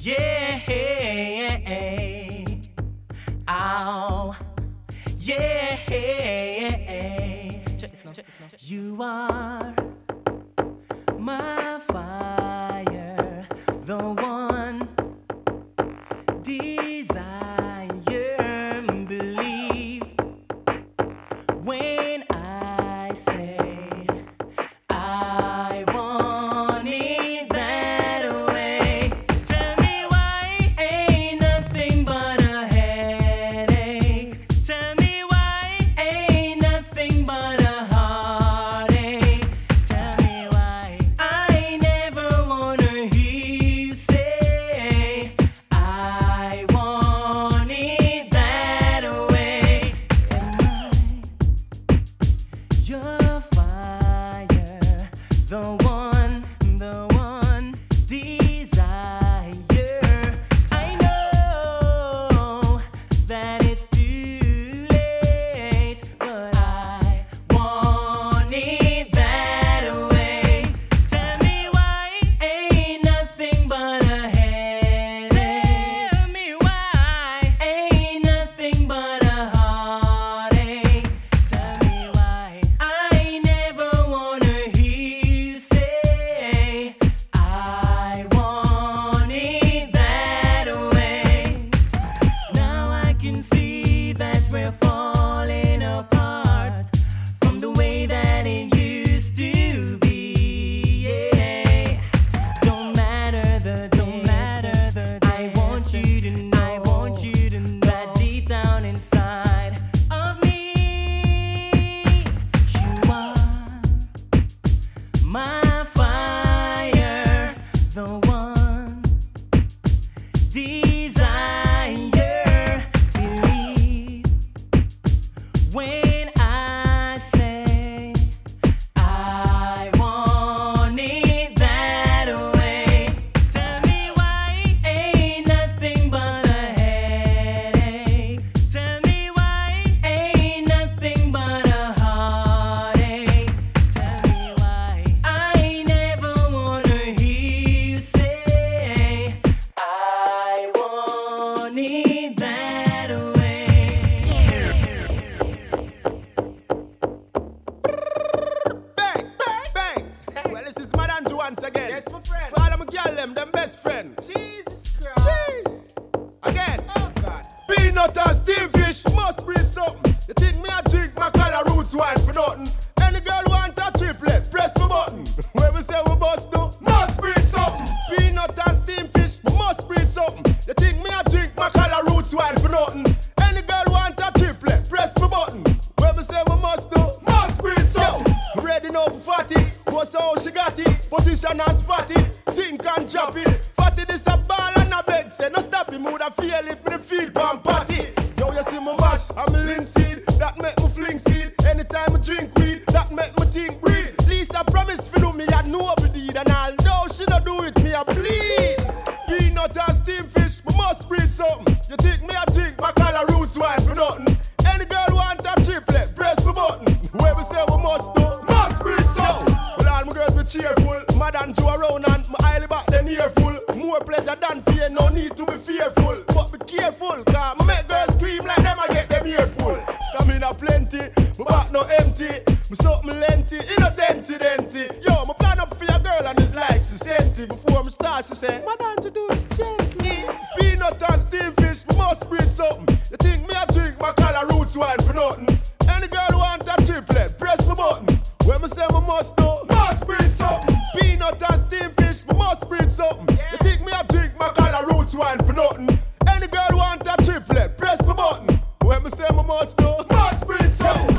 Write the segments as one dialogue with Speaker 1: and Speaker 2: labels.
Speaker 1: Yeah. Ow. Yeah. Check this now. You are my fire, the one desire. Believe when I say I want it that way. Tell me why ain't nothing but a headache. Tell me why ain't nothing but a heartache. Tell me why I never wanna hear you say I want it that way. Am I your fire, the one desire? I know that it's too late, but I want it that way. Tell me why ain't nothing but a headache. Tell me why ain't nothing but a heartache. Tell me why I never wanna hear you say I want it that way. Now I can see that we're falling apart from the way that it used to be. Yeah. Don't matter the I want you to know, that deep down inside of me, you are my fire, the one desire. Believe when I say I want it that way. Tell me why ain't nothing but a headache. Tell me why ain't nothing but a heartache. Tell me why I never wanna hear you say I want it that way.
Speaker 2: Bang, bang. Well, this is Madame Joe once again. Yes, my friend. For all of my girl, them best friend. Jesus Christ. Jeez. Again. Oh, God. Peanut and steam fish must breed something. You think me a drink my color roots wine for nothing? Any girl want a triplet, press the button. Where we say we must do, must breed something. Peanut and steam fish must breed something. You think me a drink my color roots wine for nothing? Any girl want a triplet, press the button. Where we say we must do, must breed something. Ready now for fatty, what's how she got it? Position and spot it, sink and drop it. Fatty this a ball and a bed, say no stop it. Mood I feel it, me the feel pan party. Yo, you see me mash, I'm a linseed, that make me fling seed. Anytime I drink weed, that make me think breed. Lisa promise fi do me a noble deed, and although she no do it, me a bleed. Peanut and steam fish, me must breed something. You think me a drink my color roots wine for nothing? Any girl want a triplet, press the button. Where we say we must do, must breed something. Well, all my girls be cheerful, mad and Joe around and my eye back then earful. More pleasure than pain, no need to be fearful. But be careful, cause me make girls scream like them, I get them ear pull. Stamina plenty, my back no empty. Me something lengthy, in a denty. Yo, me plan up for your girl and it's like she sent it. Before me start, she say, Madam, you do it gently. Peanut and steam fish, me must breed something. You think me a drink my color roots wine for nothing? Any girl want a triplet, press the button. When me say me must do, must breed something. Peanut and steam fish, me must breed something. You think me a drink my color roots wine for nothing? Any girl want a triplet, press the button. When me say me must do, must breed something.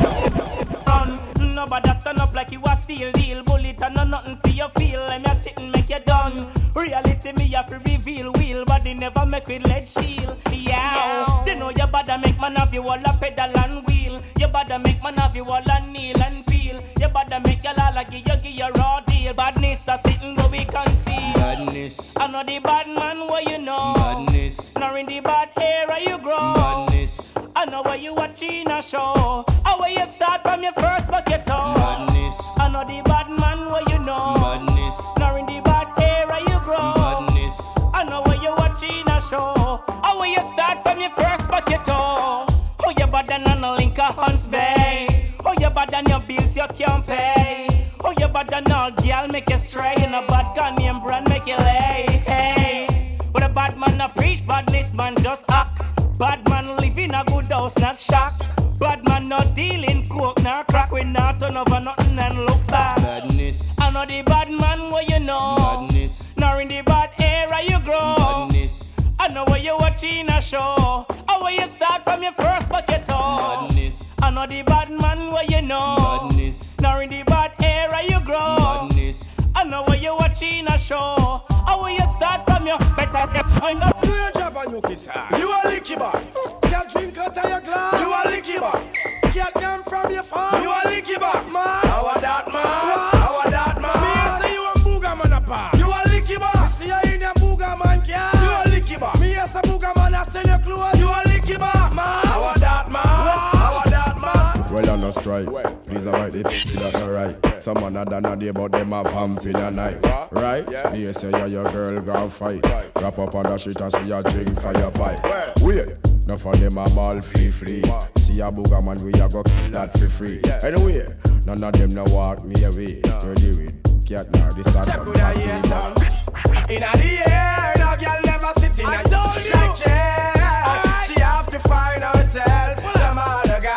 Speaker 1: Nobody stand up like you a steel deal. Bullet and no nothing for your feel. Let me sit and make you done. Reality me have to reveal. Wheel body never make with lead shield. Yeah. They know you bother make man have you all a pedal and wheel. You bother make man have you all a kneel and peel. You bother make your lala give you raw deal. Badness a sitting go we conceal.
Speaker 3: Badness.
Speaker 1: I know the bad man what you know.
Speaker 3: Badness.
Speaker 1: Nor in the bad era you grow.
Speaker 3: Badness.
Speaker 1: I know where you watching a show. How where you start from your first bucket toe.
Speaker 3: Badness.
Speaker 1: I know the bad man what you know.
Speaker 3: Badness.
Speaker 1: Nor in the bad era you grow.
Speaker 3: Badness.
Speaker 1: I know where you watching make you stray. And a bad gun name brand make you lay. Hey, but a bad man not preach, badness man just act. Bad man live in a good house, not shack. Bad man not dealing coke, nor crack. We not turn over nothing and look back.
Speaker 2: Badness.
Speaker 1: I know the bad man where you know.
Speaker 2: Badness.
Speaker 1: Nor in the bad era you grow.
Speaker 2: Badness.
Speaker 1: I know where you watching a show. Or where you start from your first bucket toe.
Speaker 2: Badness.
Speaker 1: I know the bad man where you know.
Speaker 2: Badness.
Speaker 1: Nor in the bad era you grow.
Speaker 2: Badness.
Speaker 1: I know where you watching a show. Or where you start from your better step.
Speaker 3: Do your job and you kiss her. You a licky bar. Can't drink out of your glass. You a licky bar. Can't come from your farm. You a licky bar. Man. How a that man? How a that man? Me I say you a booger man apart. You a licky bar. Me see you in a booger man car. You a licky bar. Me I say booger man I sell your clothes. You a licky bar. Man. How a that man? How a that man?
Speaker 4: Well, on a strike. Please avoid it. That's alright. Someone had done a day, but them a vamp in a night. Right? They say yeah, your girl gon' fight. Wrap up on the shit and see a drink for your pipe. Wait, no for them a ball flee. See a booger man, we a go kill that for free. Anyway, none of them no walk me away. You do it, cat now, this a come pass
Speaker 3: in the air, no girl never sit in a chair. She have to find herself some other guy.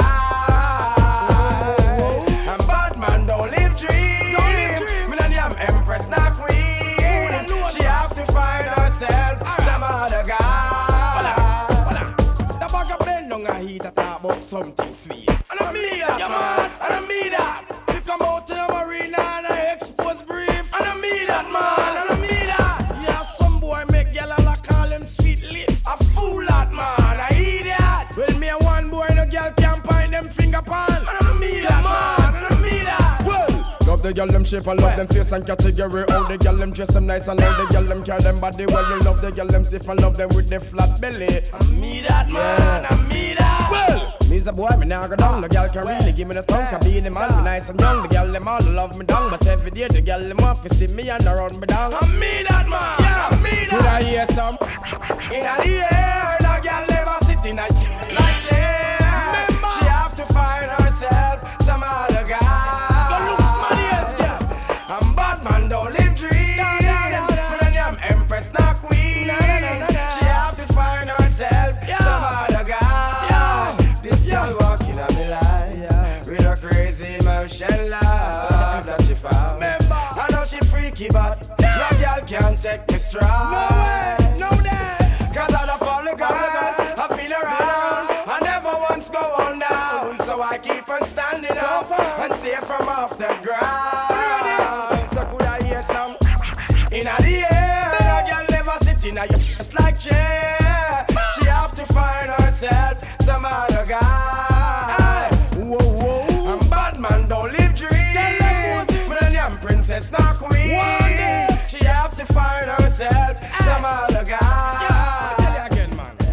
Speaker 3: And bad man don't live dream. Me and I'm empress, not queen. She have to find herself some other guy. The bag of bend on a heat to talk about something sweet. I don't mean that, yeah, man. I don't mean that. You come out to the marina and I expose brief. I don't mean that, man. I don't mean that. Yeah, some boy make gyal and call him sweet lips. A fool that man, I idiot. Well, me a one boy no gyal can't find them finger pan. I don't mean that, man. I don't mean that. Well,
Speaker 4: love the girl them shape and love them face and category. How the girl them dress them nice and how the girl them carry them body well. You love the girl them stiff and love them with the flat belly.
Speaker 3: I me that, man. I me that. Well,
Speaker 4: me's a boy, me nah go down. The girl can really give me the tongue. Can be the man, me nice and young. The girl them all love me down, but every day the girl them off to see me and around me down.
Speaker 3: I me that, man. Yeah, I me that.
Speaker 4: Could I hear some?
Speaker 3: In the air, the girl never sit in a like chair. Remember, she have to find herself some other guy. Don't look smarty else, girl. I'm bad man, don't live dream. When I'm empress, not queen. She have to find herself some other guy. This girl walking on me life with a crazy motion love that she found. I know she freaky, but no girl can take me strong. No way, no day. Cause I don't follow girls, I've been around. I never once go on down. So I keep on standing up and stay from off the ground. So could I hear some? In the air, a girl never sit in a just like chair. She have to find herself some other guy.
Speaker 4: Whoa, whoa.
Speaker 3: I'm bad man, don't live dream. But I'm princess, not queen. She have to find herself some other guy. Tell you again, man.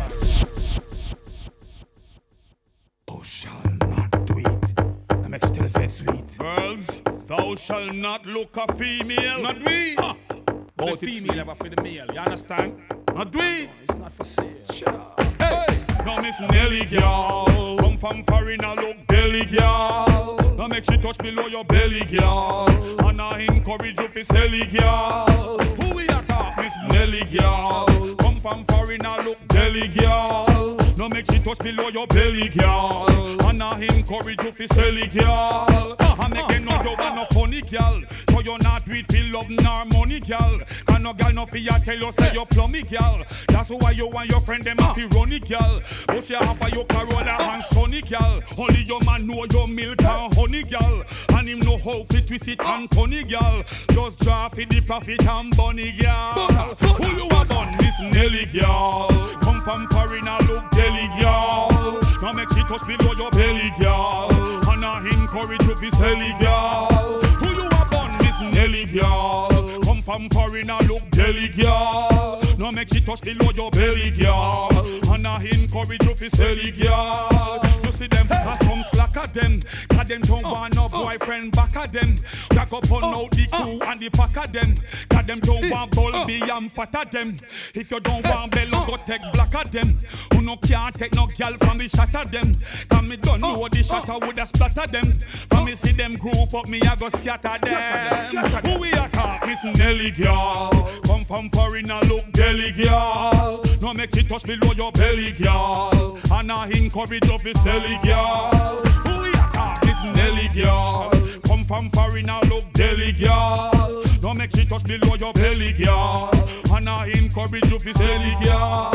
Speaker 3: Thou shall not do it. I make you tell us it's sweet.
Speaker 5: Girls, thou shall not look a female. Not we.
Speaker 6: But the female ever for the male, you understand?
Speaker 5: Not we.
Speaker 6: It's not for sale.
Speaker 5: Sure. Hey. Now Miss Nelly girl, come from foreigner look belly girl. Now make she touch below your belly girl, and I encourage you to sell it girl. Who we attack? Miss Nelly girl, come from foreigner look belly girl. Now make she touch below your belly girl, and I encourage you to sell it girl. I make them know you are no funny girl, so you're not with feel love nor money girl. And no girl no fear tell you say you're plummy girl. That's why you and your friend them have to run it girl. But you have for your Corolla and Sonny girl. Only your man know your milk and honey girl, and him know how to twist it and funny girl. Just draw for the profit and bunny girl. Who you are done, Miss Nelly girl? Come from foreigner look deli girl. Now make she touch below your belly girl, and I encourage you to sell it girl. Who you are born, Miss Nelly girl? Come from foreigner look deli girl. No make she touch below your belly, girl. And I encourage you to sell it, girl. You see them, as some slacker them. Cause them don't want no boyfriend back at them. Back up on out the crew and the pack of them. Cause them don't want bulby and fat at them. If you don't want bello, go take black at them. Who no can't take no girl from the shot at them. Cause me don't know the shatter would have splatter them. From me see them group up, me I go scatter them. Who we are talk, Miss Nelly girl. Come from foreign and look deli girl. No make it touch below your belly girl. And I encourage you to sell it girl. Who we are talk, Miss Nelly girl. Come from foreign and look deli girl. No make it touch below your belly girl. And I encourage you to sell it girl.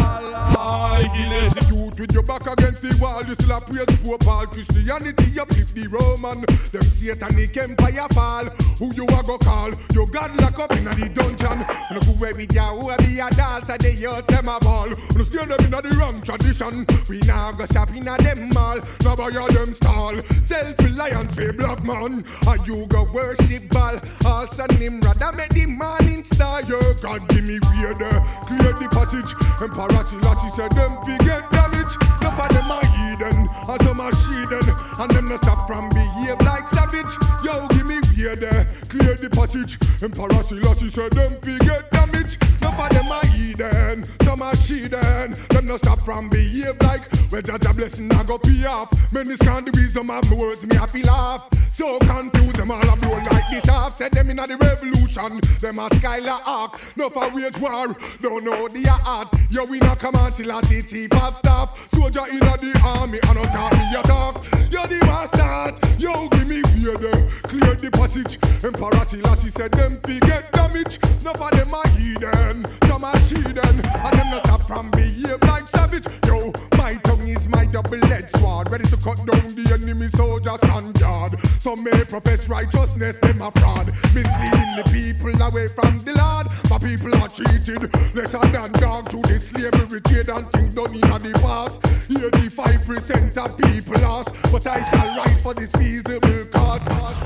Speaker 7: The youth with your back against the wall, you still a praise for Paul. Christianity, you flip the Roman. Them satanic empire fall. Who you a go call? Your God lock up in the dungeon. And who we with ya, who be a dance and the youth them a ball. And steal them in the wrong tradition. We now go shop in a them mall. Now buy all them stall. Self-reliance for black man. And you go worship ball. Also Nimrod, I make the morning star. Your God give me weird. Clear the passage. Emperor Selassie said them fi get damage. No for them a heathen, and some a sheathen. And them no stop from behave like savage. Yo, give me weird, clear the passage. Emperor Selassie said them fi get damage. No for them a heathen, some a sheathen. Them no stop from behave like well that a blessing I go pay off. Many scan the wisdom of my words, me happy laugh. So confused, them all a blow like the shaft. Said them in the revolution, them a Skylar Ark. No for wage war, don't know the art. Yo, we not come on till I see chief of staff. Soldier in the army, and not talk me a talk. Yo, the bastard, yo, give me weird. Clear the passage. Emperor Selassie said them fi get damage. No for them a heathen, some a sheathen. And them not stop from behave like savage. Yo, my tongue is my double-edged sword, ready to cut down the enemy soldiers on guard. Some may profess righteousness, them a fraud, misleading the people away from the Lord. My people are cheated, lesser than dog to the slavery trade and things done in the past. 85% of people lost, but I shall write for this feasible cause.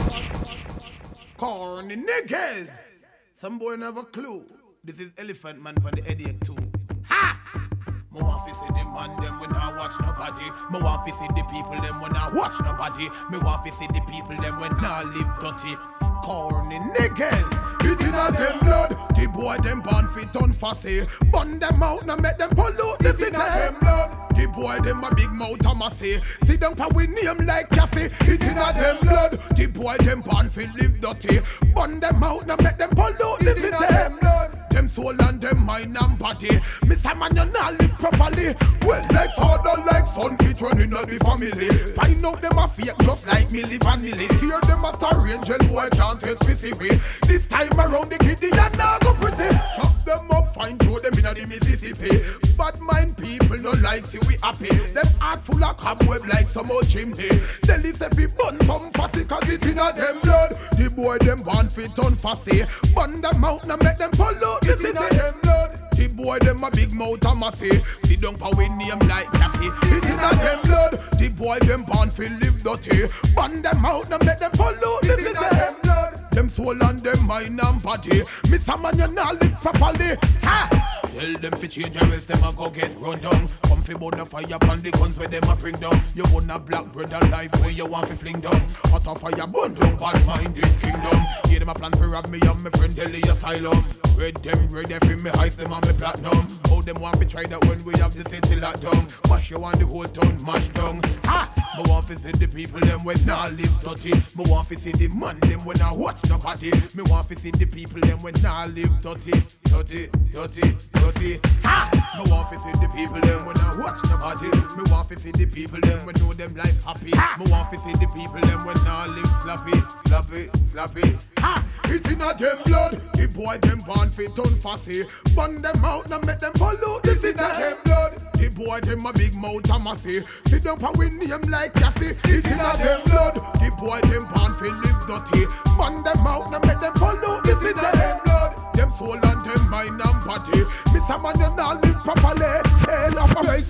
Speaker 8: Corny niggas, some boy never a clue. This is Elephant Man from the headache too. Ha! Me want fi see the man them when I watch nobody. Me want fi see the people them when I watch nobody. Me want fi see the people them when I live dirty. Corny niggas, it in a them blood. The boy them born fi turn fussy. Burn them out and make them pollute the city. Them blood. The boy them a big mouth a massy. Sit down for we name like cafe. It in a them blood. The boy them born fi live dirty. Burn them out and make them pollute the city. Them blood. Them soul and them mind and body. Mr. Man, you not live properly. Well, like father, like son, it running out the family. Find out them a fake just like Milli Vanilli. Hear them a star angel boy can't take specific. This time around the kid, they are not go pretty. Chop them up, fine, throw them in the Mississippi. Bad mind people no like see we happy. Them heart full of cobweb like some old chimney. Tell this if we burn some fussy cause it in a them blood. The boy them born fit on fussy. Burn them out and make them follow. This is them blood. The boy them a big mouth a massy. Sit down for we name like Cafe. It is a them blood. The boy them born fi live dirty. Burn them out and make them follow. This is them blood. Them soul and them mind and body. Mr. Man you not live properly. Ha! Tell them fi change the rest them a go get run down. Come fi burn the fire upon the guns where them a bring down. You wanna black brother life where you want fi fling down. Hot a fire burn down bad minded kingdom. Give them a plan fi rob me and my friend Delhi asylum. Red them ready fi me heist them and me platinum. How them want fi try that when we have the city locked down. Mash you on the whole town mash down. Ha! Me want fi see the people them when I live dirty. Me want fi see the man them when I watch nobody. Me want fi see the people them when I live dirty. Dirty, dirty, dirty. Ha! Me want fi see the people them when I watch nobody. Me want fi see the people them when know them life happy. Me want fi see the people them when I live sloppy, sloppy, sloppy. Ha! It in a them blood. The boy them born fi turn fussy. Burn them out and make them follow. This is a them blood. The boy them a big mouth a massy. Sit down for we name like Cassie. It in a them blood. The boy them born fi live dirty. Burn them out and make them follow. This is a them blood. Them soul and them mind and body. Mr. Man you not live properly. Hell of a race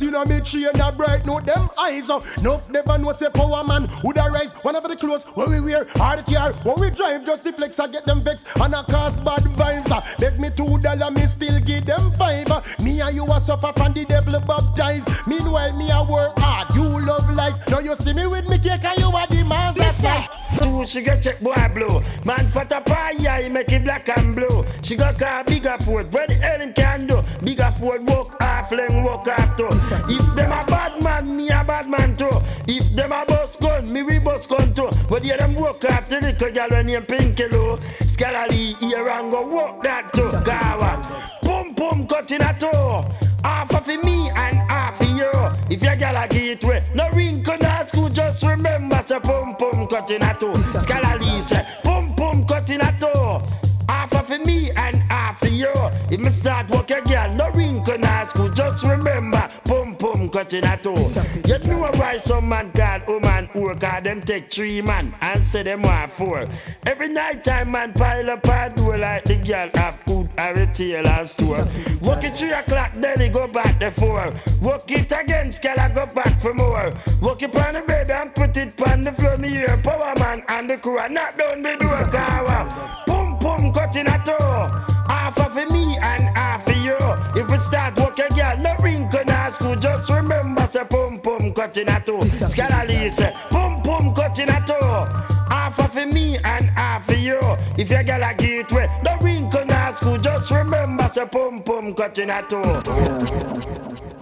Speaker 7: in a me tree and a bright note them eyes. No, never know say power man would arise. One of the clothes when we wear, or the car when we drive, just the flex I get them vex and I cause bad vibes. Beg me $2, me still give them $5. Me and you a suffer from the devil baptized. Meanwhile me a work hard, you love life. Now you see me with me cake and you are the man that's right.
Speaker 3: She got check boy blue. Man for the pie, he make it black and blue. She got car bigger Ford, what the hell him can do? Bigger Ford walk half length, walk half too. If them a bad man, me a bad man too. If them a bus gun, me we bus gun too. But yeah, them walk half the little girl when named Pinky Lou. Scholarly here and go walk that too. Gawa, pum pum cutting a toe. Half of me and half of you. If your girl a get way, no ring can ask you, just remember say pum pum cutting a toe. Scholarly say pum pum cutting a toe. Half of me and half of you. If me start walk a girl, no ring can ask you, just remember pum pum cutting a toe. You know why some man called woman work, cause them take 3 man and say them want 4. Every night time man pile up and do like the girl have food or retail and store. Walk it 3 o'clock, then he go back to 4. Walk it again, scala go back for more. Walk it on the bed and put it on the floor. Me hear power man and the crew and knock down the door. Kawa, pum pum cutting a toe. Half of me and half of you. If we start walk a girl, no ring can ask you. Just remember say pum pum cutting a toe. Scholarly say pum pum cutting a toe. Half of me and half of you. If your girl a get way, no ring can ask you. Just remember say pum pum cutting a toe.